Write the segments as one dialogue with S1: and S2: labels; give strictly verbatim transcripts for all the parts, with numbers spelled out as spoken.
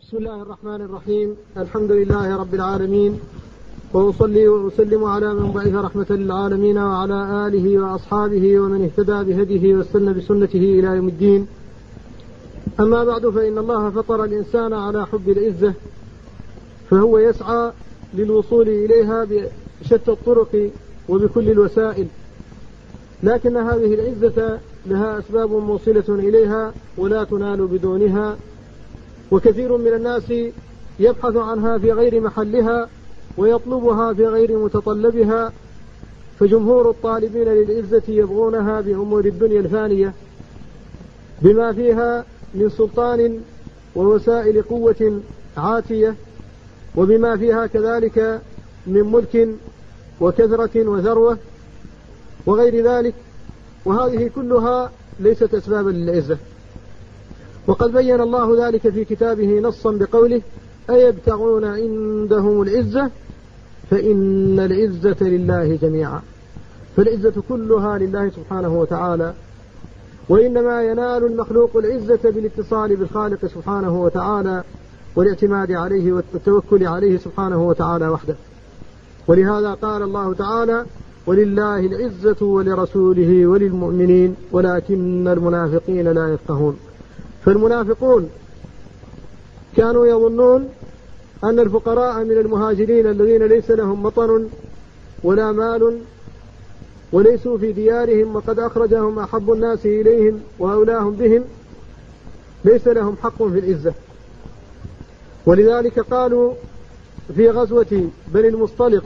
S1: بسم الله الرحمن الرحيم. الحمد لله رب العالمين، وأصلي وأسلم على من بعث رحمة للعالمين وعلى آله وأصحابه ومن اهتدى بهديه واستنى بسنته إلى يوم الدين. أما بعد، فإن الله فطر الإنسان على حب العزة، فهو يسعى للوصول إليها بشتى الطرق وبكل الوسائل، لكن هذه العزة لها أسباب موصلة إليها ولا تنال بدونها، وكثير من الناس يبحث عنها في غير محلها ويطلبها في غير متطلبها. فجمهور الطالبين للعزة يبغونها بأمور الدنيا الفانية بما فيها من سلطان ووسائل قوة عاتية، وبما فيها كذلك من ملك وكثرة وثروة وغير ذلك، وهذه كلها ليست أسبابا للعزة. وقد بين الله ذلك في كتابه نصا بقوله: أيبتغون عندهم العزة فإن العزة لله جميعا. فالعزة كلها لله سبحانه وتعالى، وإنما ينال المخلوق العزة بالاتصال بالخالق سبحانه وتعالى والاعتماد عليه والتوكل عليه سبحانه وتعالى وحده. ولهذا قال الله تعالى: ولله العزة ولرسوله وللمؤمنين ولكن المنافقين لا يفقهون. فالمنافقون كانوا يظنون أن الفقراء من المهاجرين الذين ليس لهم مطر ولا مال وليسوا في ديارهم وقد أخرجهم أحب الناس إليهم وأولاهم بهم ليس لهم حق في العزة. ولذلك قالوا في غزوة بني المصطلق: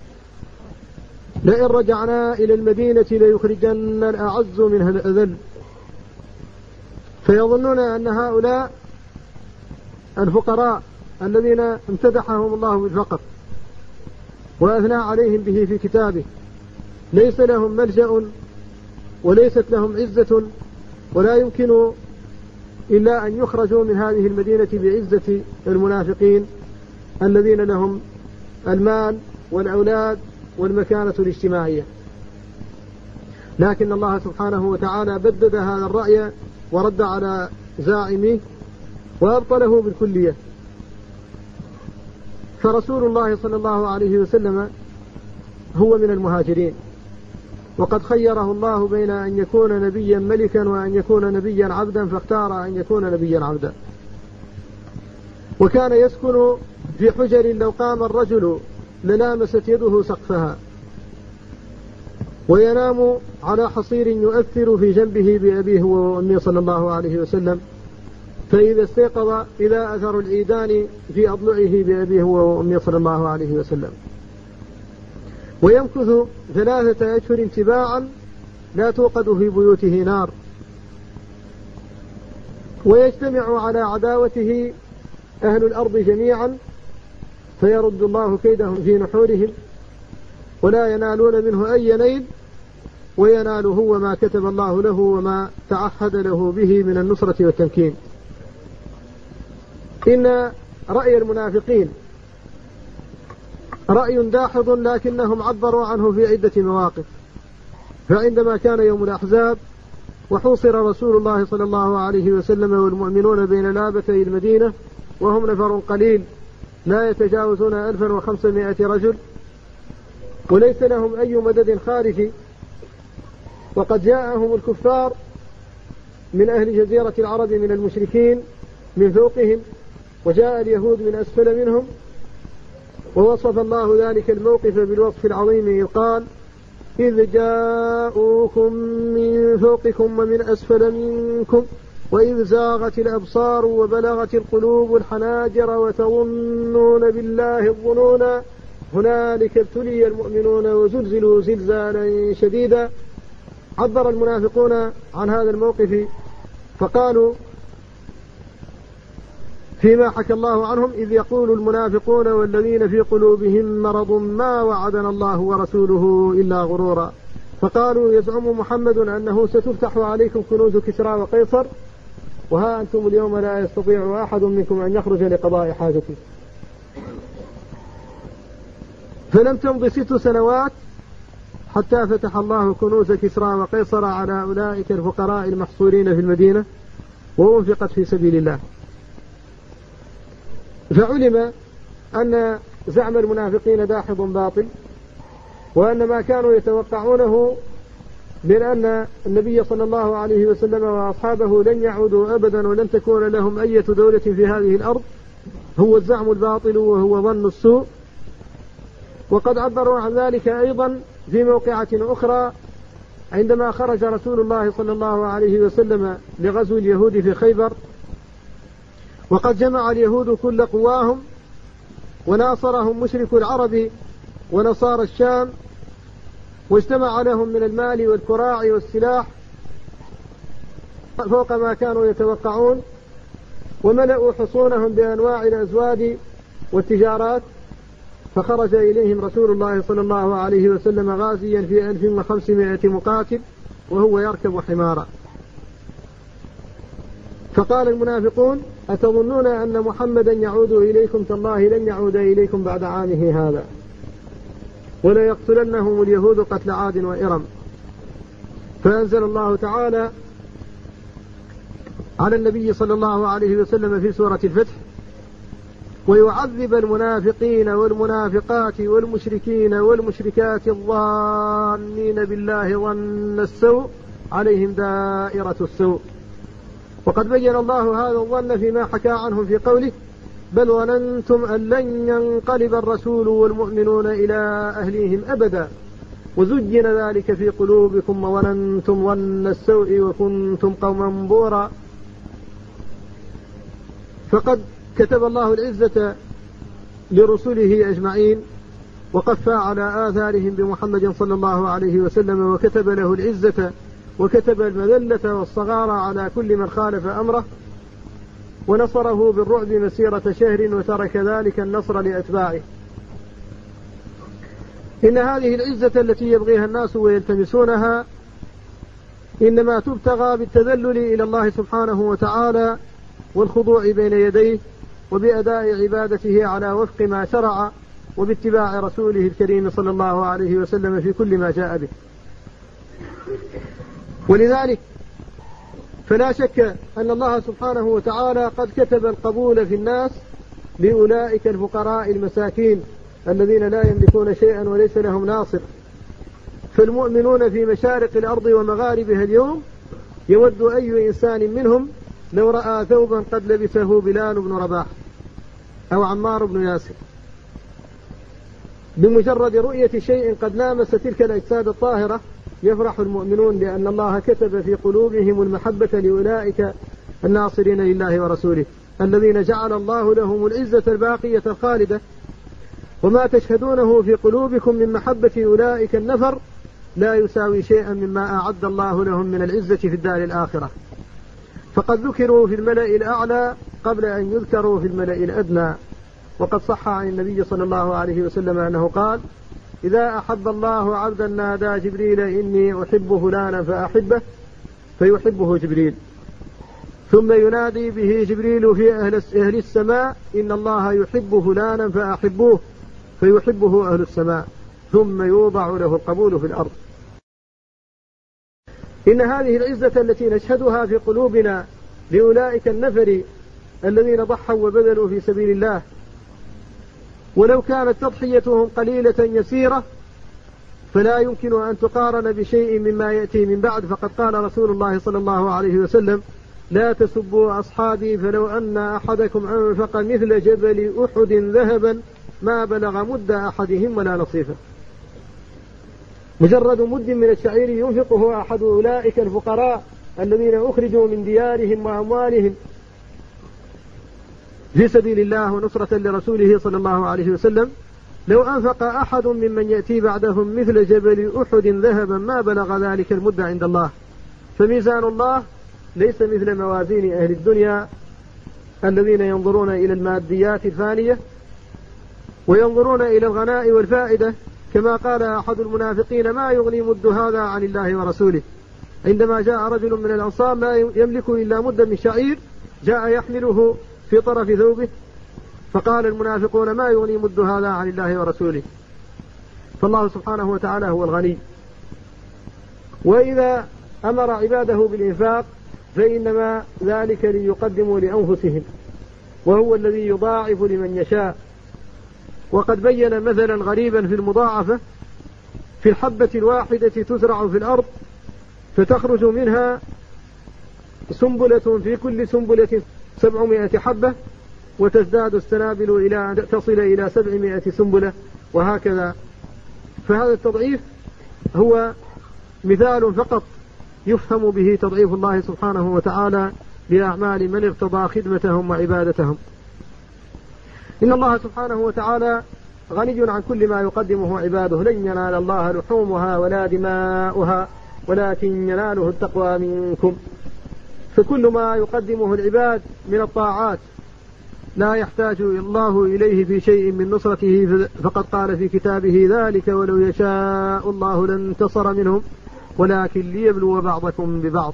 S1: لئن رجعنا إلى المدينة ليخرجن الأعز منها الأذل. فيظنون أن هؤلاء الفقراء الذين امتدحهم الله بالفقر وأثنى عليهم به في كتابه ليس لهم ملجأ وليست لهم عزة، ولا يمكن إلا أن يخرجوا من هذه المدينة بعزة المنافقين الذين لهم المال والأولاد والمكانة الاجتماعية. لكن الله سبحانه وتعالى بدد هذا الرأي ورد على زاعمه وأبطله بالكلية. فرسول الله صلى الله عليه وسلم هو من المهاجرين، وقد خيره الله بين أن يكون نبيا ملكا وأن يكون نبيا عبدا، فاختار أن يكون نبيا عبدا. وكان يسكن في حجر لو قام الرجل للامست يده سقفها، وينام على حصير يؤثر في جنبه بأبيه وأمه صلى الله عليه وسلم، فإذا استيقظ إذا أثر العيدان في أضلعه بأبيه وأمه صلى الله عليه وسلم. ويمكث ثلاثة أشهر تباعا لا توقد في بيوته نار، ويجتمع على عداوته أهل الأرض جميعا فيرد الله كيدهم في نحورهم ولا ينالون منه أي نيل، وينال هو ما كتب الله له وما تعهد له به من النصرة والتمكين. إن رأي المنافقين رأي داحض، لكنهم عبروا عنه في عدة مواقف. فعندما كان يوم الأحزاب وحوصر رسول الله صلى الله عليه وسلم والمؤمنون بين لابتي المدينة وهم نفر قليل لا يتجاوزون ألفا وخمسمائة رجل وليس لهم أي مدد خارجي، وقد جاءهم الكفار من أهل جزيرة العرب من المشركين من فوقهم، وجاء اليهود من أسفل منهم، ووصف الله ذلك الموقف بالوصف العظيم إذ قال: إذ جاءوكم من فوقكم ومن أسفل منكم وإذ زاغت الأبصار وبلغت القلوب الحناجر وتظنون بالله الظنون هنالك ابتلي المؤمنون وزلزلوا زلزالا شديدا. عبر المنافقون عن هذا الموقف فقالوا فيما حكى الله عنهم: إذ يقول المنافقون والذين في قلوبهم مرض ما وعدنا الله ورسوله إلا غرورا. فقالوا: يزعم محمد أنه ستفتح عليكم كنوز كسرى وقيصر، وها أنتم اليوم لا يستطيع أحد منكم أن يخرج لقضاء حاجته. فلم تمض ست سنوات حتى فتح الله كنوز كسرى وقيصر على أولئك الفقراء المحصورين في المدينة وأنفقت في سبيل الله. فعلم أن زعم المنافقين داحض باطل، وأن ما كانوا يتوقعونه من أن النبي صلى الله عليه وسلم وأصحابه لن يعودوا أبدا ولن تكون لهم أي دولة في هذه الأرض هو الزعم الباطل وهو ظن السوء. وقد عبروا عن ذلك أيضا في موقعة أخرى عندما خرج رسول الله صلى الله عليه وسلم لغزو اليهود في خيبر، وقد جمع اليهود كل قواهم وناصرهم مشرك العرب ونصارى الشام، واجتمع لهم من المال والكراع والسلاح فوق ما كانوا يتوقعون، وملأوا حصونهم بأنواع الأزواد والتجارات. فخرج إليهم رسول الله صلى الله عليه وسلم غازيا في ألف وخمسمائة مقاتل وهو يركب حمارا. فقال المنافقون: أتظنون أن محمدا يعود إليكم؟ تالله لن يعود إليكم بعد عامه هذا، ولا يقتلنهم اليهود قتل عاد وإرم. فأنزل الله تعالى على النبي صلى الله عليه وسلم في سورة الفتح: ويعذب المنافقين والمنافقات والمشركين والمشركات الظانين بالله ظن السوء عليهم دائرة السوء. وقد بين الله هذا الظن فيما حكى عنهم في قوله: بل ظننتم أن لن ينقلب الرسول والمؤمنون إلى أهليهم أبدا وزجن ذلك في قلوبكم وظننتم ظن السوء وكنتم قوما بورا. فقد كتب الله العزة لرسله أجمعين، وقفى على آثارهم بمحمد صلى الله عليه وسلم، وكتب له العزة وكتب المذلة والصغار على كل من خالف أمره، ونصره بالرعب مسيرة شهر وترك ذلك النصر لأتباعه. إن هذه العزة التي يبغيها الناس ويلتمسونها إنما تبتغى بالتذلل إلى الله سبحانه وتعالى والخضوع بين يديه وبأداء عبادته على وفق ما شرع وباتباع رسوله الكريم صلى الله عليه وسلم في كل ما جاء به. ولذلك فلا شك أن الله سبحانه وتعالى قد كتب القبول في الناس لأولئك الفقراء المساكين الذين لا يملكون شيئا وليس لهم ناصر. فالمؤمنون في مشارق الأرض ومغاربها اليوم يود أي إنسان منهم لو رأى ثوبا قد لبسه بلال بن رباح أو عمار بن ياسر. بمجرد رؤية شيء قد لامس تلك الأجساد الطاهرة يفرح المؤمنون لأن الله كتب في قلوبهم المحبة لأولئك الناصرين لله ورسوله الذين جعل الله لهم العزة الباقية الخالدة. وما تشهدونه في قلوبكم من محبة أولئك النفر لا يساوي شيئا مما أعد الله لهم من العزة في الدار الآخرة. فقد ذكروا في الملأ الأعلى قبل أن يذكروا في الملأ الأدنى. وقد صح عن النبي صلى الله عليه وسلم أنه قال: إذا أحب الله عبدا نادى جبريل إني أحب فلانا فأحبه فيحبه جبريل، ثم ينادي به جبريل في أهل السماء إن الله يحب فلانا فأحبوه فيحبه أهل السماء، ثم يوضع له القبول في الأرض. إن هذه العزة التي نشهدها في قلوبنا لأولئك النفر الذين ضحوا وبذلوا في سبيل الله، ولو كانت تضحيتهم قليلة يسيرة فلا يمكن أن تقارن بشيء مما يأتي من بعد. فقد قال رسول الله صلى الله عليه وسلم: لا تسبوا أصحابي فلو أن أحدكم أنفق مثل جبل أحد ذهبا ما بلغ مد أحدهم ولا نصيفه. مجرد مد من الشعير ينفقه أحد أولئك الفقراء الذين أخرجوا من ديارهم وأموالهم في سبيل الله ونصرة لرسوله صلى الله عليه وسلم، لو أنفق أحد ممن يأتي بعدهم مثل جبل أحد ذهبا ما بلغ ذلك المد عند الله. فميزان الله ليس مثل موازين أهل الدنيا الذين ينظرون إلى الماديات الفانية وينظرون إلى الغناء والفائدة، كما قال أحد المنافقين: ما يغني مد هذا عن الله ورسوله. عندما جاء رجل من الأنصار لا يملك إلا مدا من شعير جاء يحمله في طرف ثوبه، فقال المنافقون: ما يغني مد هذا عن الله ورسوله. فالله سبحانه وتعالى هو الغني، وإذا أمر عباده بالإنفاق فإنما ذلك ليقدموا لأنفسهم وهو الذي يضاعف لمن يشاء. وقد بين مثلا غريبا في المضاعفة: في الحبة الواحدة تزرع في الأرض فتخرج منها سنبلة، في كل سنبلة سبعمائة حبة، وتزداد السنابل إلى أن تصل إلى سبعمائة سنبلة، وهكذا. فهذا التضعيف هو مثال فقط يفهم به تضعيف الله سبحانه وتعالى بأعمال من ارتضى خدمتهم وعبادتهم. إن الله سبحانه وتعالى غني عن كل ما يقدمه عباده: لن ينال الله لحومها ولا دماؤها ولكن يناله التقوى منكم. فكل ما يقدمه العباد من الطاعات لا يحتاج الله إليه في شيء من نصرته، فقد قال في كتابه: ذلك ولو يشاء الله لانتصر منهم ولكن ليبلو بعضكم ببعض.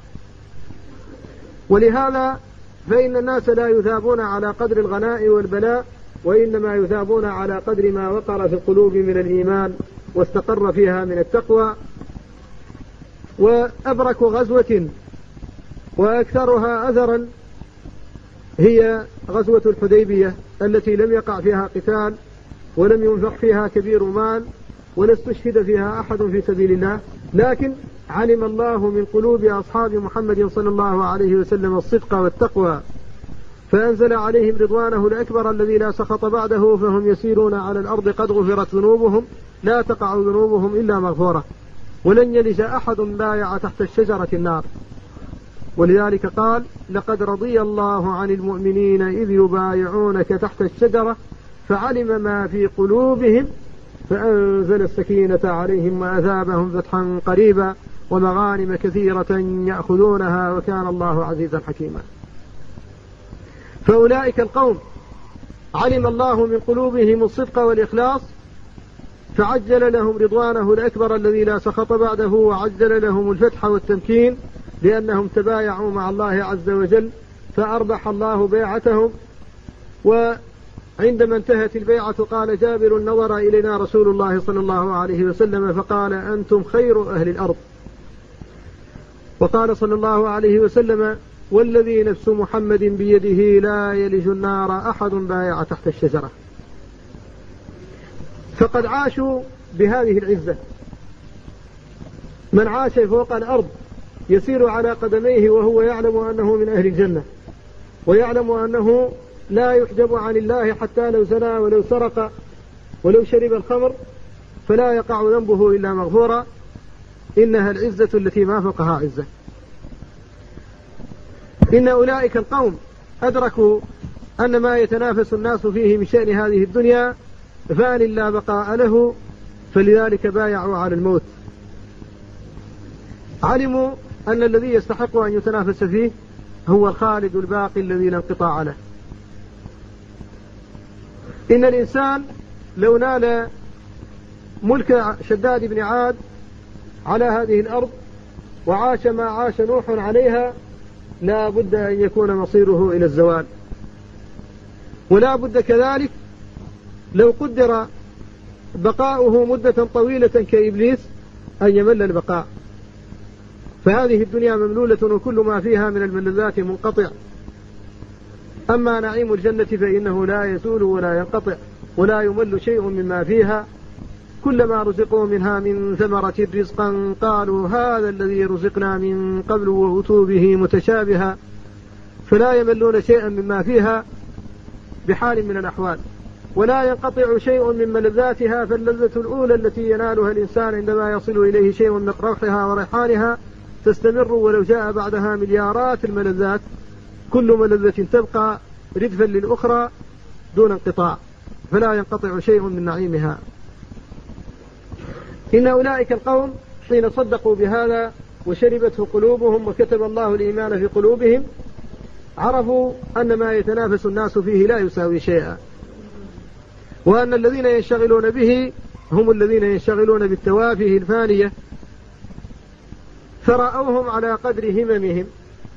S1: ولهذا فإن الناس لا يثابون على قدر الغناء والبلاء، وإنما يثابون على قدر ما وقر في القلوب من الإيمان واستقر فيها من التقوى. وأبرك غزوة وأكثرها أثرا هي غزوة الحديبية، التي لم يقع فيها قتال ولم ينفق فيها كبير مال ولا استشهد فيها أحد في سبيل الله، لكن علم الله من قلوب أصحاب محمد صلى الله عليه وسلم الصدق والتقوى، فأنزل عليهم رضوانه الأكبر الذي لا سخط بعده، فهم يسيرون على الأرض قد غفرت ذنوبهم، لا تقع ذنوبهم إلا مغفورة، ولن يلج أحد بايع تحت الشجرة النار. ولذلك قال: لقد رضي الله عن المؤمنين إذ يبايعونك تحت الشجرة فعلم ما في قلوبهم فأنزل السكينة عليهم وأثابهم فتحا قريبا ومغانم كثيرة يأخذونها وكان الله عزيزا حكيما. فأولئك القوم علم الله من قلوبهم الصدق والإخلاص فعجل لهم رضوانه الأكبر الذي لا سخط بعده، وعجل لهم الفتح والتمكين لأنهم تبايعوا مع الله عز وجل، فأربح الله بيعتهم. وعندما انتهت البيعة قال جابر: نظر إلينا رسول الله صلى الله عليه وسلم فقال: أنتم خير أهل الأرض. وقال صلى الله عليه وسلم: والذي نفس محمد بيده لا يلج النار أحد بايع تحت الشجرة. فقد عاشوا بهذه العزة. من عاش فوق الأرض يسير على قدميه وهو يعلم أنه من أهل الجنة، ويعلم أنه لا يحجب عن الله حتى لو زنى ولو سرق ولو شرب الخمر فلا يقع ذنبه إلا مغفورا. إنها العزة التي ما فوقها عزة. إن أولئك القوم أدركوا أن ما يتنافس الناس فيه من شأن هذه الدنيا فان لا بقاء له، فلذلك بايعوا على الموت. علموا أن الذي يستحق أن يتنافس فيه هو الخالد الباقي الذي لا انقطاع له. إن الإنسان لو نال ملك شداد بن عاد على هذه الأرض وعاش ما عاش نوح عليها لا بد أن يكون مصيره إلى الزوال. ولا بد كذلك لو قدر بقاؤه مدة طويلة كإبليس أن يمل البقاء. فهذه الدنيا مملولة وكل ما فيها من الملذات منقطع. أما نعيم الجنة فإنه لا يزول ولا ينقطع ولا يمل شيء مما فيها. كلما رزقوا منها من ثمرة رزقا قالوا هذا الذي رزقنا من قبل وأتوا به متشابها، فلا يملون شيئا مما فيها بحال من الأحوال، ولا ينقطع شيء من ملذاتها. فاللذة الأولى التي ينالها الإنسان عندما يصل إليه شيء من روحها وريحانها تستمر ولو جاء بعدها مليارات الملذات، كل ملذة تبقى ردفا للأخرى دون انقطاع، فلا ينقطع شيء من نعيمها. إن أولئك القوم حين صدقوا بهذا وشربته قلوبهم وكتب الله الإيمان في قلوبهم عرفوا أن ما يتنافس الناس فيه لا يساوي شيئا، وأن الذين ينشغلون به هم الذين ينشغلون بالتوافه الفانية، فرأوهم على قدر هممهم.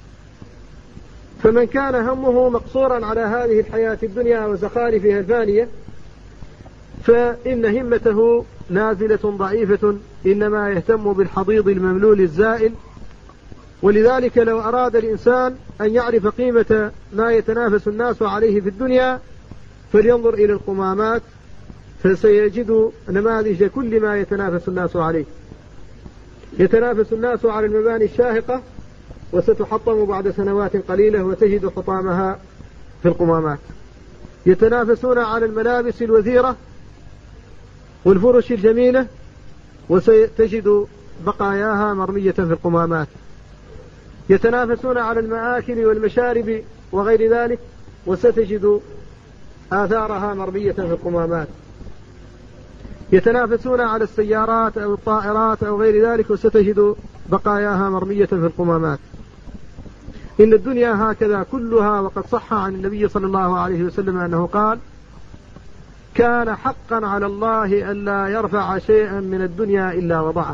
S1: فمن كان همه مقصورا على هذه الحياة الدنيا وزخارفها الفانية فإن همته نازلة ضعيفة، إنما يهتم بالحضيض المملول الزائل ولذلك لو أراد الإنسان أن يعرف قيمة ما يتنافس الناس عليه في الدنيا فلينظر إلى القمامات، فسيجد نماذج كل ما يتنافس الناس عليه. يتنافس الناس على المباني الشاهقة وستحطم بعد سنوات قليلة وتجد حطامها في القمامات. يتنافسون على الملابس الوثيرة والفرش الجميلة وستجد بقاياها مرمية في القمامات. يتنافسون على المآكل والمشارب وغير ذلك وستجد آثارها مرمية في القمامات. يتنافسون على السيارات أو الطائرات أو غير ذلك وستجد بقاياها مرمية في القمامات. إن الدنيا هكذا كلها، وقد صح عن النبي صلى الله عليه وسلم أنه قال: كان حقا على الله ألا يرفع شيئا من الدنيا إلا وضعه.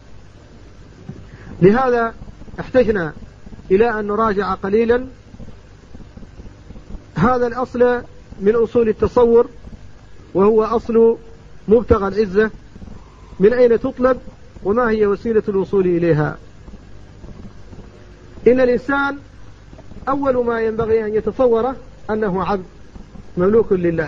S1: لهذا احتجنا إلى أن نراجع قليلا هذا الأصل من أصول التصور، وهو أصل مبتغى العزة، من أين تطلب وما هي وسيلة الوصول إليها. إن الإنسان أول ما ينبغي أن يتصوره أنه عبد مملوك لله،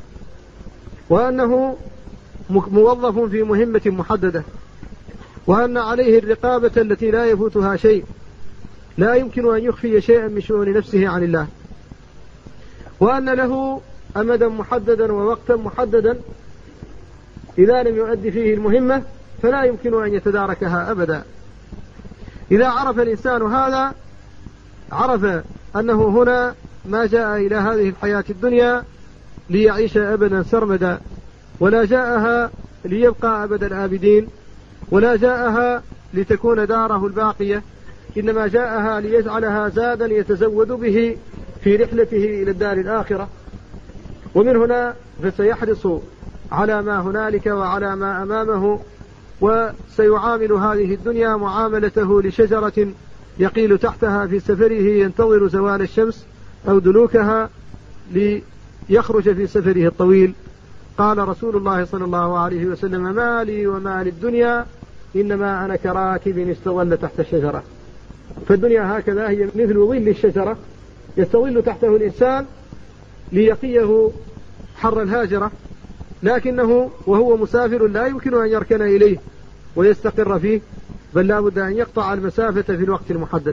S1: وأنه موظف في مهمة محددة، وأن عليه الرقابة التي لا يفوتها شيء، لا يمكن أن يخفي شيئا من شؤون نفسه عن الله، وأن له أمدا محددا ووقتا محددا إذا لم يؤدي فيه المهمة فلا يمكن أن يتداركها أبدا. إذا عرف الإنسان هذا عرف أنه هنا ما جاء إلى هذه الحياة الدنيا ليعيش أبدا سرمدا، ولا جاءها ليبقى أبد الآبدين، ولا جاءها لتكون داره الباقية، إنما جاءها ليجعلها زادا يتزود به في رحلته إلى الدار الآخرة. ومن هنا فسيحرص على ما هنالك وعلى ما أمامه، وسيعامل هذه الدنيا معاملته لشجرة يقيل تحتها في سفره ينتظر زوال الشمس أو دلوكها ليخرج في سفره الطويل. قال رسول الله صلى الله عليه وسلم: ما لي وما للدنيا إنما أنا كراكب استظل تحت الشجرة. فالدنيا هكذا هي مثل ظل الشجرة يستظل تحته الإنسان ليقيه حر الهاجرة، لكنه وهو مسافر لا يمكن أن يركن إليه ويستقر فيه، بل لا بد أن يقطع المسافة في الوقت المحدد.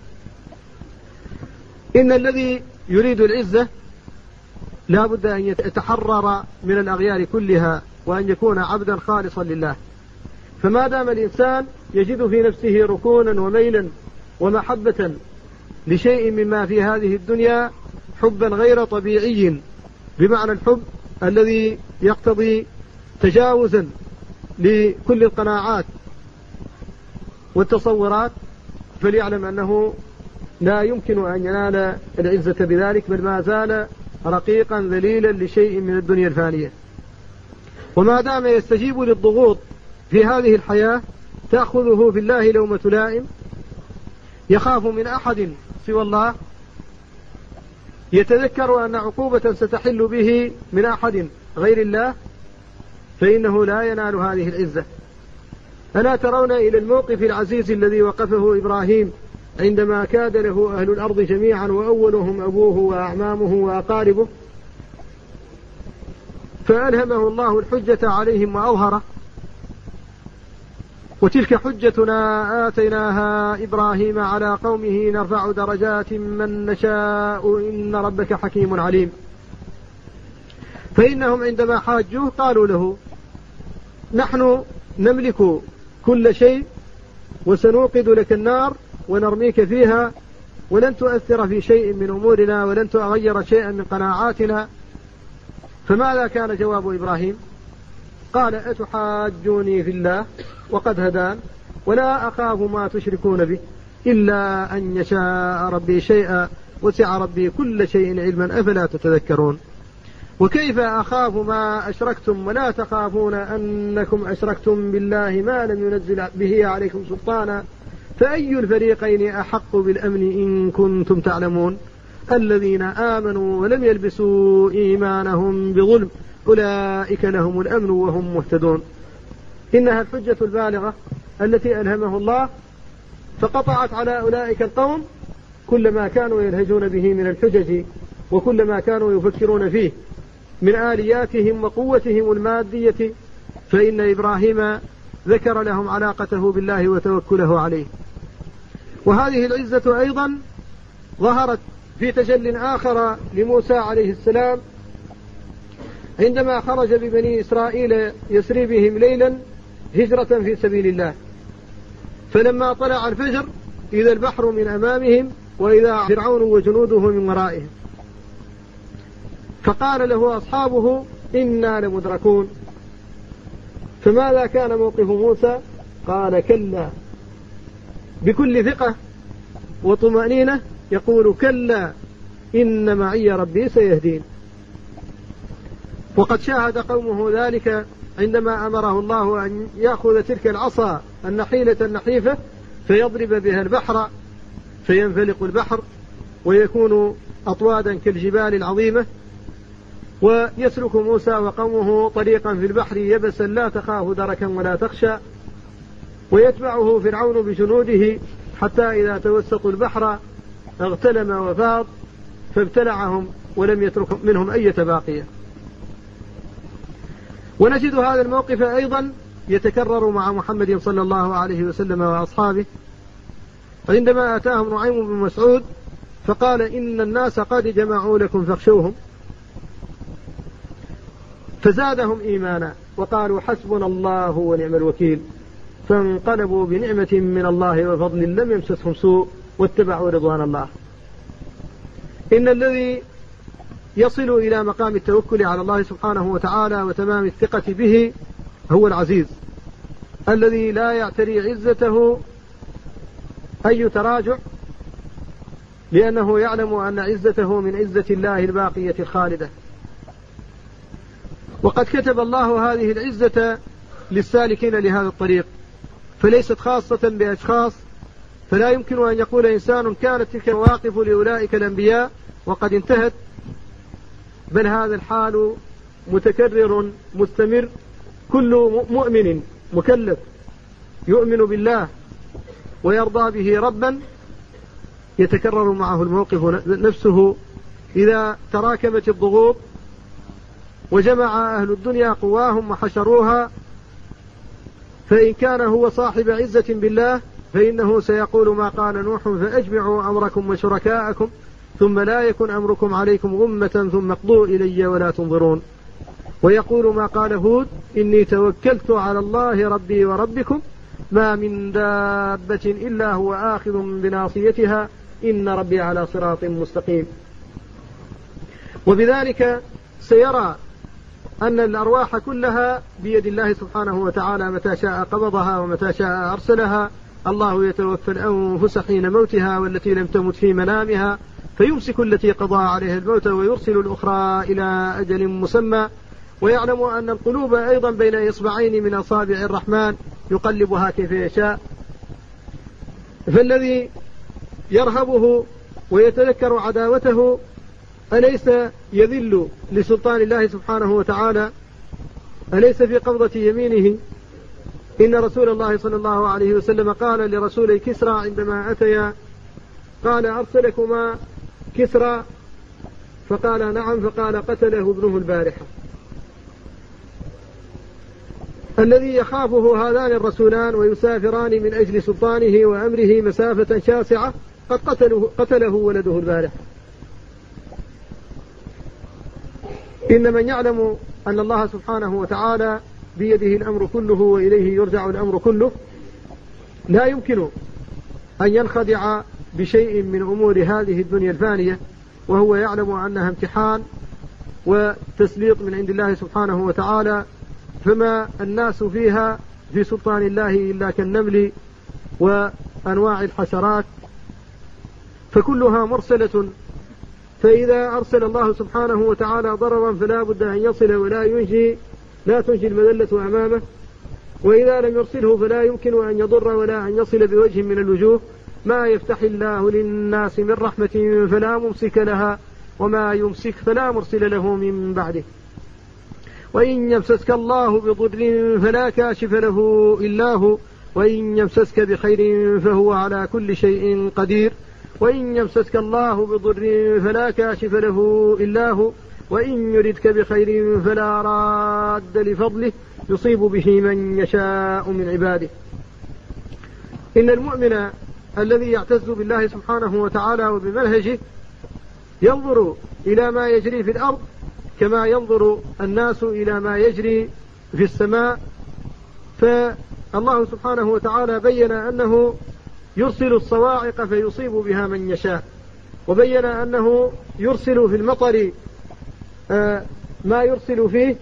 S1: إن الذي يريد العزة لا بد أن يتحرر من الأغيار كلها وأن يكون عبدا خالصا لله. فما دام الإنسان يجد في نفسه ركونا وميلا ومحبة لشيء مما في هذه الدنيا حبا غير طبيعي، بمعنى الحب الذي يقتضي تجاوزا لكل القناعات والتصورات، فليعلم أنه لا يمكن أن ينال العزة بذلك، بل ما زال رقيقا ذليلا لشيء من الدنيا الفانية. وما دام يستجيب للضغوط في هذه الحياة تأخذه في الله لومة لائم، يخاف من أحد سوى الله، يتذكر أن عقوبة ستحل به من أحد غير الله، فإنه لا ينال هذه العزة. ألا ترون إلى الموقف العزيز الذي وقفه إبراهيم عندما كاد له أهل الأرض جميعا وأولهم أبوه وأعمامه وأقاربه، فألهمه الله الحجة عليهم وأظهره. وتلك حجتنا آتيناها إبراهيم على قومه نرفع درجات من نشاء إن ربك حكيم عليم. فإنهم عندما حاجوه قالوا له: نحن نملك كل شيء وسنوقد لك النار ونرميك فيها ولن تؤثر في شيء من أمورنا ولن تغير شيئا من قناعاتنا. فماذا كان جواب إبراهيم؟ قال: أتحاجوني في الله وقد هدان ولا أخاف ما تشركون به إلا أن يشاء ربي شيئا وسع ربي كل شيء علما أفلا تتذكرون. وكيف أخاف ما أشركتم ولا تخافون أنكم أشركتم بالله ما لم ينزل به عليكم سلطانا فأي الفريقين أحق بالأمن إن كنتم تعلمون. الذين آمنوا ولم يلبسوا إيمانهم بظلم أولئك لهم الأمن وهم مهتدون. إنها الحجة البالغة التي ألهمه الله فقطعت على أولئك القوم كل ما كانوا يلهجون به من الحجج وكل ما كانوا يفكرون فيه من آلياتهم وقوتهم المادية، فإن إبراهيم ذكر لهم علاقته بالله وتوكله عليه. وهذه العزة أيضا ظهرت في تجل آخر لموسى عليه السلام عندما خرج ببني إسرائيل يسري بهم ليلا هجرة في سبيل الله، فلما طلع الفجر إذا البحر من أمامهم وإذا فرعون وجنوده من ورائهم، فقال له أصحابه إنا لمدركون. فماذا كان موقف موسى؟ قال كلا، بكل ثقة وطمأنينة يقول كلا إن معي ربي سيهدين. وقد شاهد قومه ذلك عندما أمره الله أن يأخذ تلك العصا النحيلة النحيفة فيضرب بها البحر فينفلق البحر ويكون أطوادا كالجبال العظيمة، ويسلك موسى وقومه طريقا في البحر يبسا لا تخاف دركا ولا تخشى، ويتبعه فرعون بجنوده حتى إذا توسطوا البحر اغتلم وفاض فابتلعهم ولم يترك منهم أي باقية. ونجد هذا الموقف أيضا يتكرر مع محمد صلى الله عليه وسلم وأصحابه عندما أتاهم نعيم بن مسعود فقال إن الناس قد جمعوا لكم فاخشوهم، فزادهم إيمانا وقالوا حسبنا الله ونعم الوكيل، فانقلبوا بنعمة من الله وفضل لم يمسسهم سوء واتبعوا رضوان الله. إن الذي يصل إلى مقام التوكل على الله سبحانه وتعالى وتمام الثقة به هو العزيز الذي لا يعتري عزته أي تراجع، لأنه يعلم أن عزته من عزة الله الباقية الخالدة. وقد كتب الله هذه العزة للسالكين لهذا الطريق، فليست خاصة بأشخاص، فلا يمكن أن يقول إنسان كانت تلك المواقف لأولئك الأنبياء وقد انتهت، بل هذا الحال متكرر مستمر. كل مؤمن مكلف يؤمن بالله ويرضى به ربا يتكرر معه الموقف نفسه إذا تراكمت الضغوط وجمع أهل الدنيا قواهم وحشروها، فإن كان هو صاحب عزة بالله فإنه سيقول ما قال نوح فأجمعوا أمركم وشركاءكم ثم لا يكن أمركم عليكم غمة ثم اقضوا إلي ولا تنظرون. ويقول ما قال هود إني توكلت على الله ربي وربكم ما من دابة إلا هو آخذ بناصيتها إن ربي على صراط مستقيم. وبذلك سيرى أن الأرواح كلها بيد الله سبحانه وتعالى، متى شاء قبضها ومتى شاء أرسلها. الله يتوفى الأنفس حين موتها والتي لم تمت في منامها فيمسك التي قضى عليها الموت ويرسل الأخرى إلى أجل مسمى. ويعلم أن القلوب أيضا بين إصبعين من أصابع الرحمن يقلبها كيف يشاء. فالذي يرهبه ويتذكر عداوته أليس يذل لسلطان الله سبحانه وتعالى؟ أليس في قبضة يمينه؟ إن رسول الله صلى الله عليه وسلم قال لرسول كسرى عندما أتيا قال أرسلكما كسرى؟ فقال نعم، فقال قتله ابنه البارحة. الذي يخافه هذان الرسولان ويسافران من أجل سلطانه وأمره مسافة شاسعة قد قتله, قتله ولده البارحة. إن من يعلم أن الله سبحانه وتعالى بيده الأمر كله وإليه يرجع الأمر كله لا يمكن أن ينخدع بشيء من أمور هذه الدنيا الفانية، وهو يعلم أنها امتحان وتسليط من عند الله سبحانه وتعالى، فما الناس فيها في سلطان الله إلا كالنمل وأنواع الحشرات، فكلها مرسلة. فإذا أرسل الله سبحانه وتعالى ضررا فلا بد أن يصل ولا ينجي، لا تنجي المذلة أمامه، وإذا لم يرسله فلا يمكن أن يضر ولا أن يصل بوجه من الوجوه. ما يفتح الله للناس من رحمة فلا ممسك لها وما يمسك فلا مرسل له من بعده، وإن يمسسك الله بضر فلا كاشف له إلا هو وإن يمسسك بخير فهو على كل شيء قدير، وإن يمسسك الله بضر فلا كاشف له إلا هو، وإن يردك بخير فلا راد لفضله يصيب به من يشاء من عباده. إن المؤمن الذي يعتز بالله سبحانه وتعالى وبمنهجه ينظر إلى ما يجري في الأرض كما ينظر الناس إلى ما يجري في السماء. فالله سبحانه وتعالى بين أنه يرسل الصواعق فيصيب بها من يشاء، وبين أنه يرسل في المطر ما يرسل فيه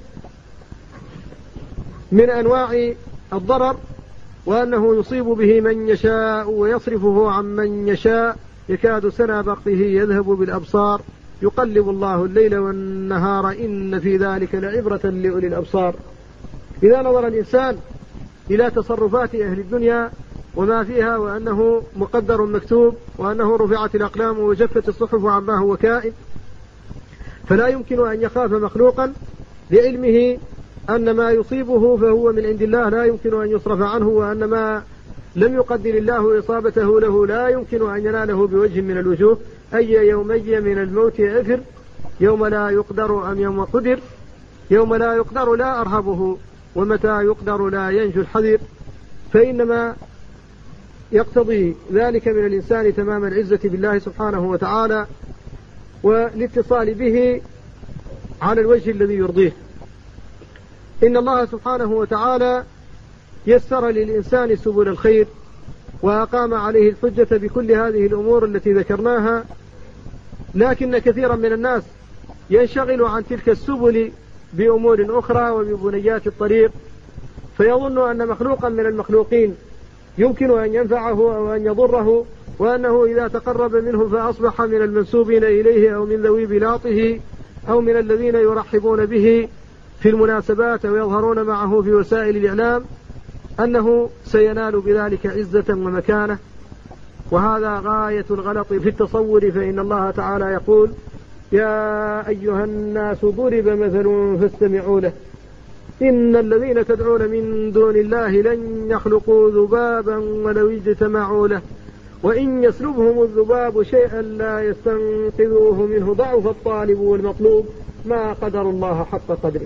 S1: من أنواع الضرر، وأنه يصيب به من يشاء ويصرفه عن من يشاء، يكاد سنا برقه يذهب بالأبصار، يقلب الله الليل والنهار إن في ذلك لعبرة لأولي الأبصار. إذا نظر الإنسان إلى تصرفات أهل الدنيا وما فيها، وأنه مقدر مكتوب، وأنه رفعت الأقلام وجفت الصحف عما هو كائن، فلا يمكن أن يخاف مخلوقا لعلمه أن ما يصيبه فهو من عند الله، لا يمكن أن يصرف عنه، وأن ما لم يقدر الله إصابته له لا يمكن أن يناله بوجه من الوجوه. أي يومي من الموت أفر، يوم لا يقدر أم يوم قدر، يوم لا يقدر لا أرهبه، ومتى يقدر لا ينجو الحذر. فإنما يقتضي ذلك من الإنسان تمام العزة بالله سبحانه وتعالى والاتصال به على الوجه الذي يرضيه. إن الله سبحانه وتعالى يسر للإنسان سبل الخير، وأقام عليه الحجة بكل هذه الأمور التي ذكرناها، لكن كثيرا من الناس ينشغل عن تلك السبل بأمور أخرى وببنيات الطريق، فيظن أن مخلوقا من المخلوقين يمكن أن ينفعه أو أن يضره، وأنه إذا تقرب منه فأصبح من المنسوبين إليه أو من ذوي بلاطه أو من الذين يرحبون به في المناسبات أو يظهرون معه في وسائل الإعلام، أنه سينال بذلك عزة ومكانة. وهذا غاية الغلط في التصور، فإن الله تعالى يقول: يا أيها الناس ضرب مثل فاستمعوا له، إن الذين تدعون من دون الله لن يخلقوا ذبابا ولو اجتمعوا له، وإن يسلبهم الذباب شيئا لا يستنقذوه منه، ضعف الطالب والمطلوب، ما قدر الله حق قدره.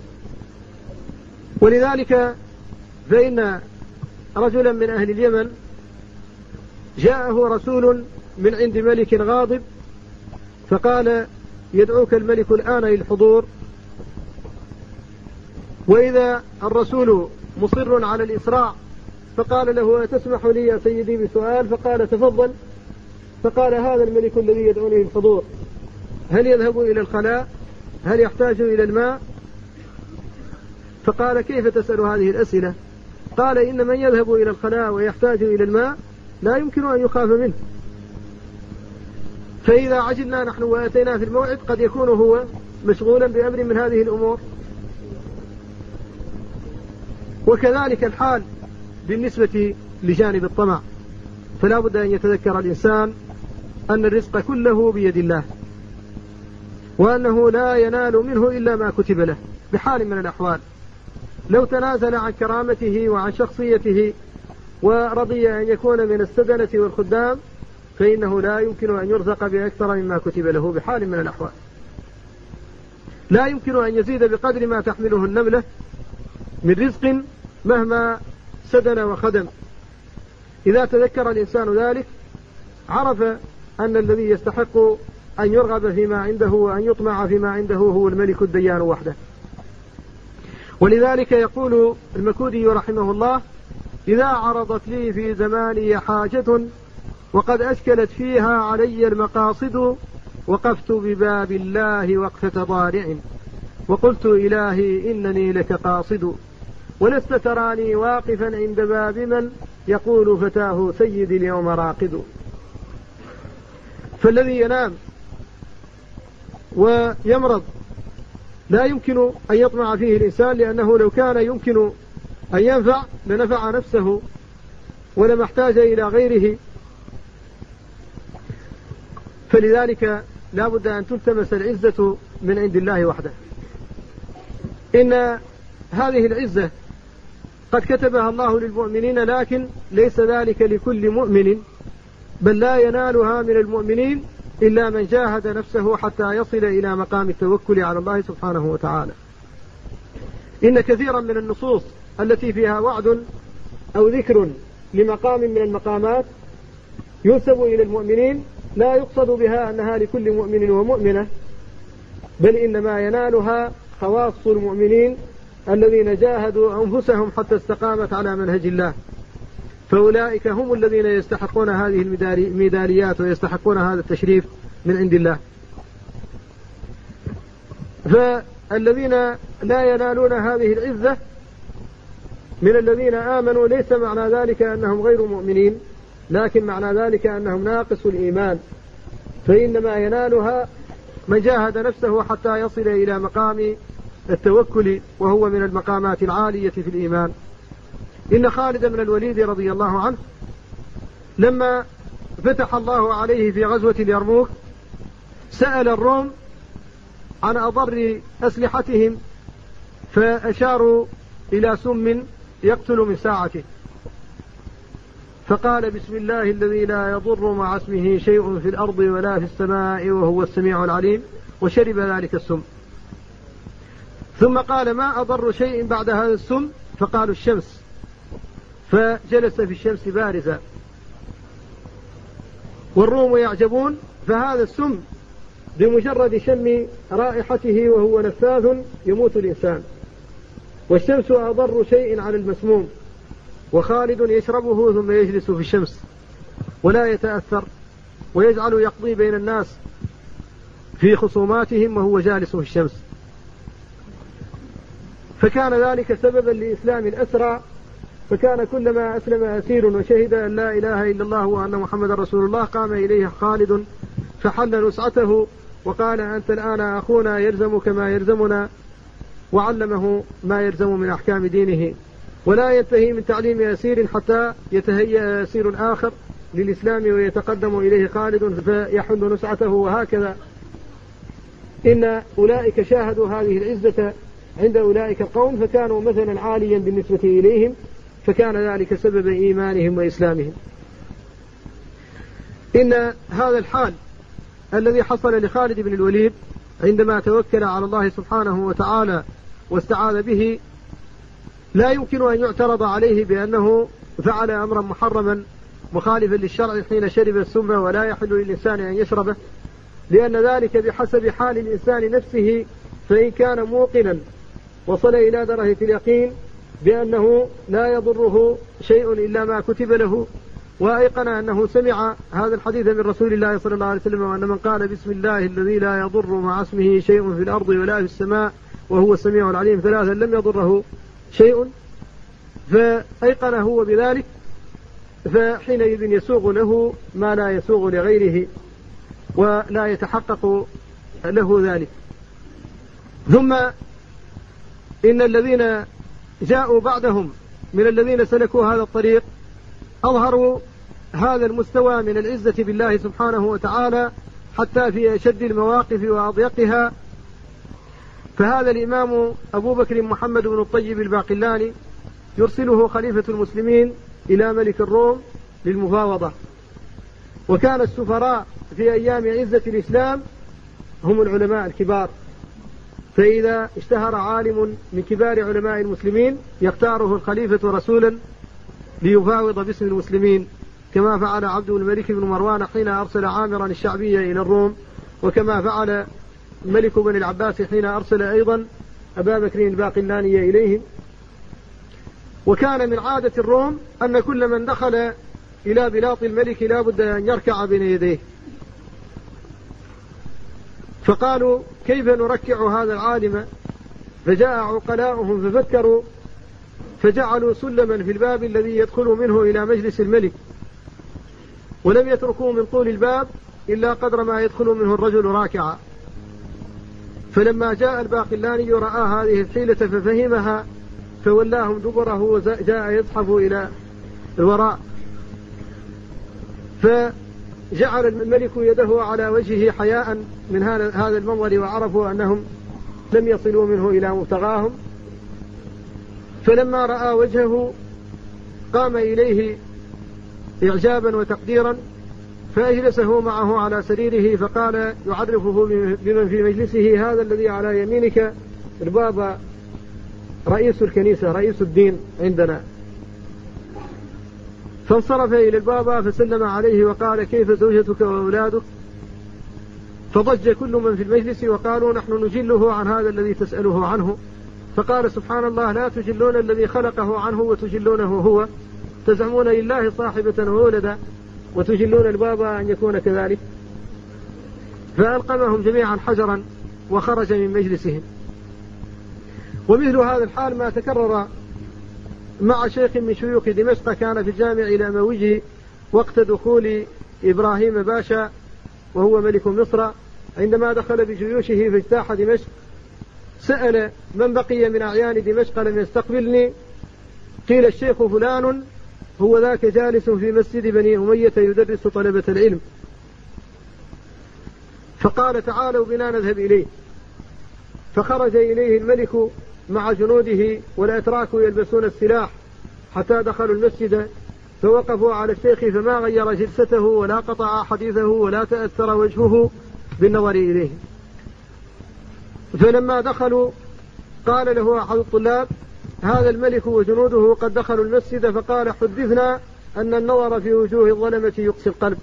S1: ولذلك فإن رجلا من أهل اليمن جاءه رسول من عند ملك غاضب، فقال: يدعوك الملك الآن للحضور. وإذا الرسول مصر على الإسراع، فقال له: أتسمح لي يا سيدي بسؤال؟ فقال: تفضل. فقال: هذا الملك الذي يدعوني للحضور هل يذهب إلى الخلاء؟ هل يحتاج إلى الماء؟ فقال: كيف تسأل هذه الأسئلة؟ قال: إن من يذهب إلى الخلاء ويحتاج إلى الماء لا يمكن أن يخاف منه، فإذا عجلنا نحن وأتينا في الموعد قد يكون هو مشغولا بأمر من هذه الأمور. وكذلك الحال بالنسبة لجانب الطمع، فلا بد أن يتذكر الإنسان أن الرزق كله بيد الله، وأنه لا ينال منه إلا ما كتب له بحال من الأحوال. لو تنازل عن كرامته وعن شخصيته ورضي أن يكون من السدنة والخدام، فإنه لا يمكن أن يرزق بأكثر مما كتب له بحال من الأحوال. لا يمكن أن يزيد بقدر ما تحمله النملة من رزق مهما سدن وخدم. إذا تذكر الإنسان ذلك عرف أن الذي يستحق أن يرغب فيما عنده وأن يطمع فيما عنده هو الملك الديان وحده. ولذلك يقول المكودي رحمه الله: إذا عرضت لي في زماني حاجة وقد أشكلت فيها علي المقاصد، وقفت بباب الله وقفة ضارع، وقلت: إلهي إنني لك قاصد، ولست تراني واقفا عند باب من يقول فتاه سيدي اليوم راقد. فالذي ينام ويمرض لا يمكن أن يطمع فيه الإنسان، لأنه لو كان يمكن أن ينفع لنفع نفسه ولما احتاج إلى غيره. فلذلك لا بد أن تلتمس العزة من عند الله وحده. إن هذه العزة قد كتبها الله للمؤمنين لكن ليس ذلك لكل مؤمن، بل لا ينالها من المؤمنين إلا من جاهد نفسه حتى يصل إلى مقام التوكل على الله سبحانه وتعالى. إن كثيرا من النصوص التي فيها وعد أو ذكر لمقام من المقامات ينسب إلى المؤمنين لا يقصد بها أنها لكل مؤمن ومؤمنة، بل إنما ينالها خواص المؤمنين الذين جاهدوا أنفسهم حتى استقامت على منهج الله، فأولئك هم الذين يستحقون هذه الميداليات ويستحقون هذا التشريف من عند الله. فالذين لا ينالون هذه العزة من الذين آمنوا ليس معنى ذلك أنهم غير مؤمنين، لكن معنى ذلك أنهم ناقص الإيمان، فإنما ينالها من جاهد نفسه حتى يصل إلى مقام التوكل، وهو من المقامات العالية في الإيمان. إن خالد بن الوليد رضي الله عنه لما فتح الله عليه في غزوة اليرموك سأل الروم عن أضر أسلحتهم، فأشاروا إلى سم يقتل من ساعته، فقال بسم الله الذي لا يضر مع اسمه شيء في الأرض ولا في السماء وهو السميع العليم، وشرب ذلك السم. ثم قال ما أضر شيء بعد هذا السم؟ فقالوا الشمس، فجلس في الشمس بارزا. والروم يعجبون، فهذا السم بمجرد شم رائحته وهو نفاث يموت الإنسان، والشمس أضر شيء على المسموم، وخالد يشربه ثم يجلس في الشمس ولا يتأثر، ويجعل يقضي بين الناس في خصوماتهم وهو جالس في الشمس. فكان ذلك سببا لإسلام الأسرى، فكان كلما أسلم أسير وشهد أن لا إله إلا الله وأن محمد رسول الله قام إليه خالد فحل نسعته وقال أنت الآن أخونا يلزمك ما يلزمنا، وعلمه ما يلزم من أحكام دينه. ولا ينتهي من تعليم أسير حتى يتهيأ أسير آخر للإسلام ويتقدم إليه خالد فيحل نسعته، وهكذا. إن أولئك شاهدوا هذه العزة عند أولئك القوم فكانوا مثلا عاليا بالنسبة إليهم، فكان ذلك سبب إيمانهم وإسلامهم. إن هذا الحال الذي حصل لخالد بن الوليد عندما توكل على الله سبحانه وتعالى واستعاذ به لا يمكن أن يعترض عليه بأنه فعل أمرا محرما مخالفا للشرع حين شرب السم، ولا يحل للإنسان أن يشربه، لأن ذلك بحسب حال الإنسان نفسه، فإن كان موقنا وصل إلى درجة اليقين بأنه لا يضره شيء إلا ما كتب له، وأيقن أنه سمع هذا الحديث من رسول الله صلى الله عليه وسلم، وأن من قال بسم الله الذي لا يضر مع اسمه شيء في الأرض ولا في السماء وهو السميع العليم ثلاثا لم يضره شيء، فأيقن هو بذلك، فحينئذ يسوغ له ما لا يسوغ لغيره ولا يتحقق له ذلك. ثم إن الذين جاءوا بعدهم من الذين سلكوا هذا الطريق أظهروا هذا المستوى من العزة بالله سبحانه وتعالى حتى في أشد المواقف وأضيقها. فهذا الإمام أبو بكر محمد بن الطيب الباقلاني يرسله خليفة المسلمين إلى ملك الروم للمفاوضة، وكان السفراء في أيام عزة الإسلام هم العلماء الكبار، فإذا اشتهر عالم من كبار علماء المسلمين يختاره الخليفة رسولا ليفاوض باسم المسلمين، كما فعل عبد الملك بن مروان حين أرسل عامرا الشعبية إلى الروم، وكما فعل ملك بن العباس حين أرسل أيضا أبا بكر الباقلاني إليهم. وكان من عادة الروم أن كل من دخل إلى بلاط الملك لا بد أن يركع بين يديه، فقالوا كيف نركع هذا العالم؟ فجاء عقلاؤهم ففكروا فجعلوا سلما في الباب الذي يدخل منه إلى مجلس الملك، ولم يتركوا من طول الباب إلا قدر ما يدخل منه الرجل راكعا. فلما جاء الباقلاني رأى هذه الحيلة ففهمها فولاهم دبره وجاء يزحف إلى الوراء، فجعل الملك يده على وجهه حياء من هذا المنظر، وعرفوا أنهم لم يصلوا منه إلى مبتغاهم، فلما رأى وجهه قام إليه إعجابا وتقديرا فأجلسه معه على سريره فقال يعرفه بمن في مجلسه: هذا الذي على يمينك البابا رئيس الكنيسة رئيس الدين عندنا. فانصرف إلى البابا فسلم عليه وقال: كيف زوجتك وأولادك؟ فضج كل من في المجلس وقالوا: نحن نجله عن هذا الذي تسأله عنه. فقال: سبحان الله، لا تجلون الذي خلقه عنه وتجلونه هو، تزعمون لله صاحبة وولدا وتجلون البابا أن يكون كذلك. فألقمهم جميعا حجرا وخرج من مجلسهم. ومثل هذا الحال ما تكرر مع شيخ من شيوخ دمشق كان في الجامع الأموي وقت دخول إبراهيم باشا وهو ملك مصر، عندما دخل بجيوشه فاجتاح دمشق سأل من بقي من أعيان دمشق لم يستقبلني، قيل: الشيخ فلان هو ذاك جالس في مسجد بني أمية يدرس طلبة العلم. فقال: تعالوا بنا نذهب إليه. فخرج إليه الملك مع جنوده والأتراك يلبسون السلاح حتى دخلوا المسجد، فوقفوا على الشيخ فما غير جلسته ولا قطع حديثه ولا تأثر وجهه بالنظر إليه. فلما دخلوا قال له أحد الطلاب: هذا الملك وجنوده قد دخلوا المسجد. فقال: حدثنا أن النظر في وجوه الظلمة يقسي القلب.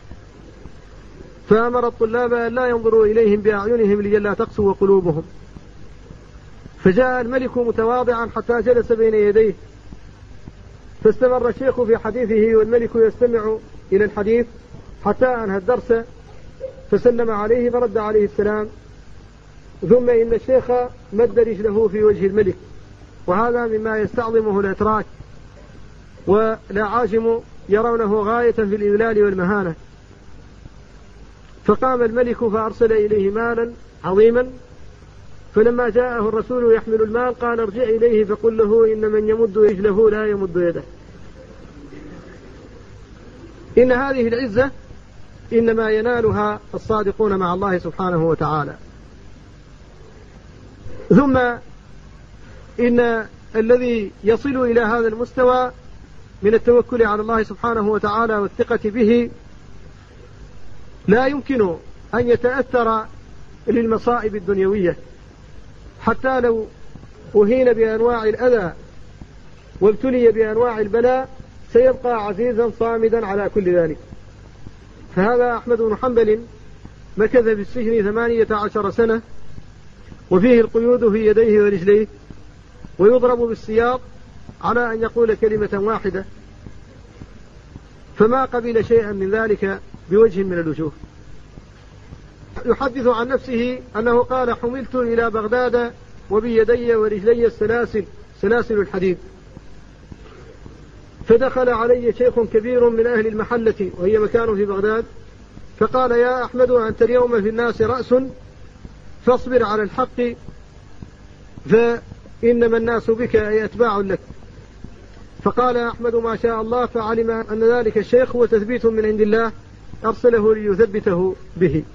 S1: فأمر الطلاب أن لا ينظروا إليهم بأعينهم لئلا تقسو قلوبهم. فجاء الملك متواضعا حتى جلس بين يديه، فاستمر الشيخ في حديثه والملك يستمع إلى الحديث حتى أنهى الدرس، فسلم عليه فرد عليه السلام. ثم إن الشيخ مد رجله في وجه الملك، وهذا مما يستعظمه الأتراك، والأعاجم يرونه غاية في الإذلال والمهانة. فقام الملك فأرسل إليه مالا عظيما، فلما جاءه الرسول يحمل المال قال: ارجع إليه فقل له إن من يمد رجله لا يمد يده. إن هذه العزة إنما ينالها الصادقون مع الله سبحانه وتعالى. ثم إن الذي يصل إلى هذا المستوى من التوكل على الله سبحانه وتعالى والثقة به لا يمكن أن يتأثر للمصائب الدنيوية، حتى لو أهين بأنواع الأذى وابتلي بأنواع البلاء سيبقى عزيزا صامدا على كل ذلك. فهذا أحمد بن حنبل مكث في السجن ثمانية عشر سنة، وفيه القيود في يديه ورجليه، ويضرب بالسياط على أن يقول كلمة واحدة، فما قبل شيئا من ذلك بوجه من الوجوه. يحدث عن نفسه أنه قال: حملت إلى بغداد وبيدي ورجلي السلاسل سلاسل الحديد، فدخل علي شيخ كبير من أهل المحلة وهي مكان في بغداد، فقال: يا أحمد، أنت اليوم في الناس رأس، فاصبر على الحق فإنما الناس بك أي أتباع لك. فقال أحمد: ما شاء الله، فعلم أن ذلك الشيخ هو تثبيت من عند الله أرسله ليثبته به،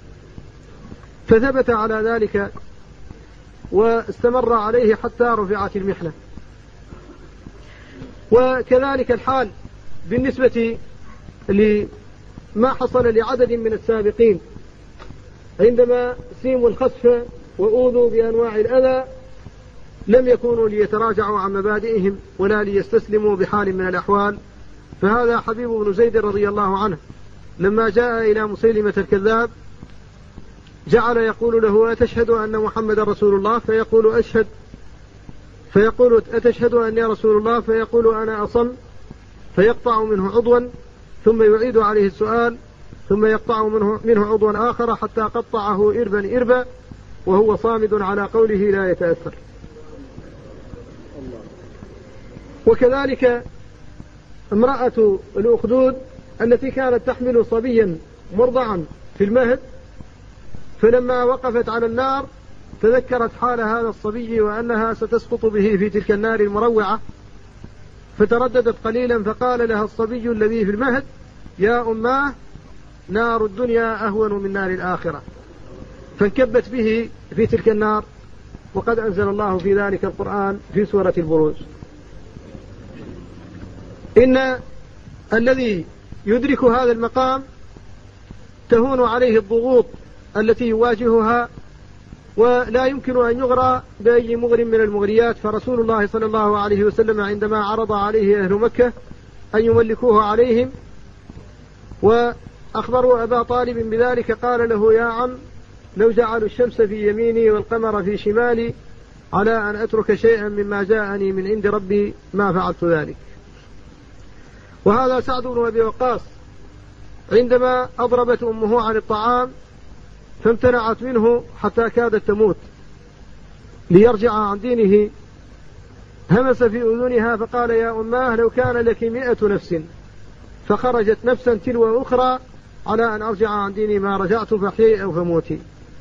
S1: فثبت على ذلك واستمر عليه حتى رفعت المحنة. وكذلك الحال بالنسبة لما حصل لعدد من السابقين عندما سيموا الخسف وأوذوا بأنواع الأذى، لم يكونوا ليتراجعوا عن مبادئهم ولا ليستسلموا بحال من الأحوال. فهذا حبيب بن زيد رضي الله عنه لما جاء إلى مسيلمة الكذاب جعل يقول له: أتشهد أن محمد رسول الله؟ فيقول: أشهد. فيقول: أتشهد أني رسول الله؟ فيقول: أنا أصم. فيقطع منه عضوا ثم يعيد عليه السؤال ثم يقطع منه, منه عضوا آخر حتى قطعه إربا إربا وهو صامد على قوله لا يتأثر. وكذلك امرأة الأخدود التي كانت تحمل صبيا مرضعا في المهد، فلما وقفت على النار تذكرت حال هذا الصبي وأنها ستسقط به في تلك النار المروعة، فترددت قليلا فقال لها الصبي الذي في المهد: يا أماه، نار الدنيا أهون من نار الآخرة. فانكبت به في تلك النار وقد أنزل الله في ذلك القرآن في سورة البروج. إن الذي يدرك هذا المقام تهون عليه الضغوط التي يواجهها، ولا يمكن أن يغرى بأي مغر من المغريات. فرسول الله صلى الله عليه وسلم عندما عرض عليه أهل مكة أن يملكوه عليهم وأخبروا أبا طالب بذلك قال له: يا عم، لو جعلوا الشمس في يميني والقمر في شمالي على أن أترك شيئا مما جاءني من عند ربي ما فعلت ذلك. وهذا سعد بن أبي وقاص عندما أضربت أمه عن الطعام فامتنعت منه حتى كادت تموت ليرجع عن دينه، همس في أذنها فقال: يا أماه، لو كان لك مئة نفس فخرجت نفسا تلو أخرى على أن أرجع عن ديني ما رجعت، فاحيي أو فموتي.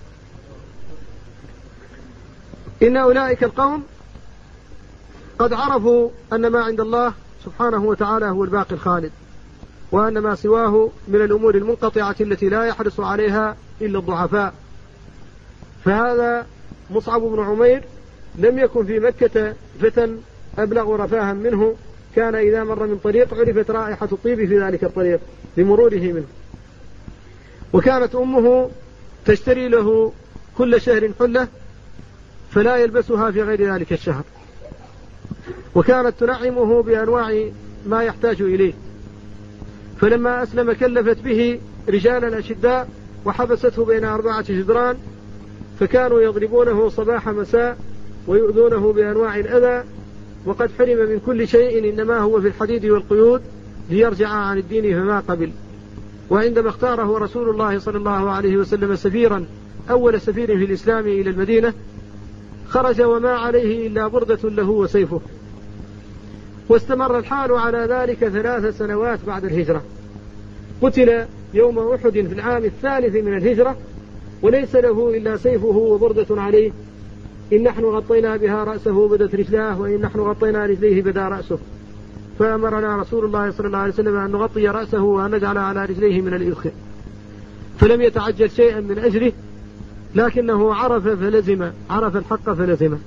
S1: إن أولئك القوم قد عرفوا أن ما عند الله سبحانه وتعالى هو الباقي الخالد، وأن ما سواه من الأمور المنقطعة التي لا يحرص عليها إلا الضعفاء. فهذا مصعب بن عمير لم يكن في مكة فتى أبلغ رفاها منه، كان إذا مر من طريق عرفت رائحة الطيب في ذلك الطريق لمروره منه. وكانت أمه تشتري له كل شهر حلة فلا يلبسها في غير ذلك الشهر، وكانت تنعمه بأنواع ما يحتاج إليه. فلما أسلم كلفت به رجالا أشداء وحبسته بين أربعة جدران، فكانوا يضربونه صباح مساء ويؤذونه بأنواع الأذى، وقد حرم من كل شيء إنما هو في الحديد والقيود ليرجع عن الدين فما قبل. وعندما اختاره رسول الله صلى الله عليه وسلم سفيرا، أول سفير في الإسلام إلى المدينة، خرج وما عليه إلا بردة له وسيفه، واستمر الحال على ذلك ثلاث سنوات بعد الهجرة. قتل يوم أحد في العام الثالث من الهجرة وليس له إلا سيفه وبردة عليه: إن نحن غطينا بها رأسه بدت رجلاه، وإن نحن غطينا رجليه بدا رأسه. فأمرنا رسول الله صلى الله عليه وسلم أن نغطي رأسه وأن نجعل على رجليه من الإذخر، فلم يتعجل شيئا من أجله، لكنه عرف فلزم، عرف الحق فلزمه.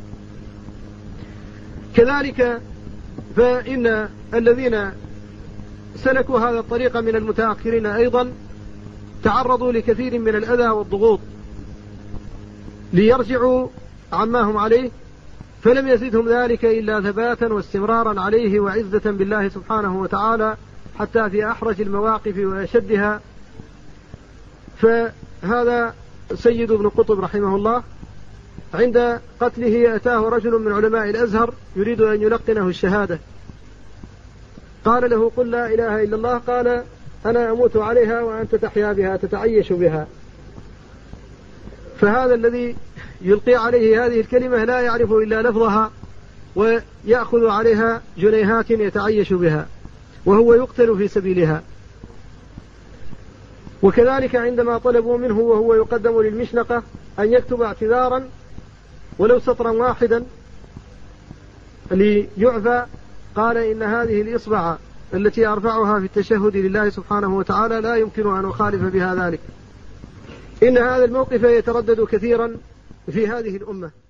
S1: كذلك فإن الذين سلكوا هذا الطريق من المتأخرين أيضا تعرضوا لكثير من الأذى والضغوط ليرجعوا عما هم عليه، فلم يزدهم ذلك إلا ثباتا واستمرارا عليه وعزة بالله سبحانه وتعالى حتى في أحرج المواقف وأشدها. فهذا سيد ابن قطب رحمه الله عند قتله أتاه رجل من علماء الأزهر يريد أن يلقنه الشهادة، قال له: قل لا إله إلا الله. قال: أنا أموت عليها وأنت تحيا بها تتعيش بها. فهذا الذي يلقي عليه هذه الكلمة لا يعرف إلا لفظها ويأخذ عليها جنيهات يتعيش بها، وهو يقتل في سبيلها. وكذلك عندما طلبوا منه وهو يقدم للمشنقة أن يكتب اعتذارا ولو سطرا واحدا ليعفى، قال: إن هذه الإصبع التي أرفعها في التشهد لله سبحانه وتعالى لا يمكن أن أخالف بها ذلك. إن هذا الموقف يتردد كثيرا في هذه الأمة.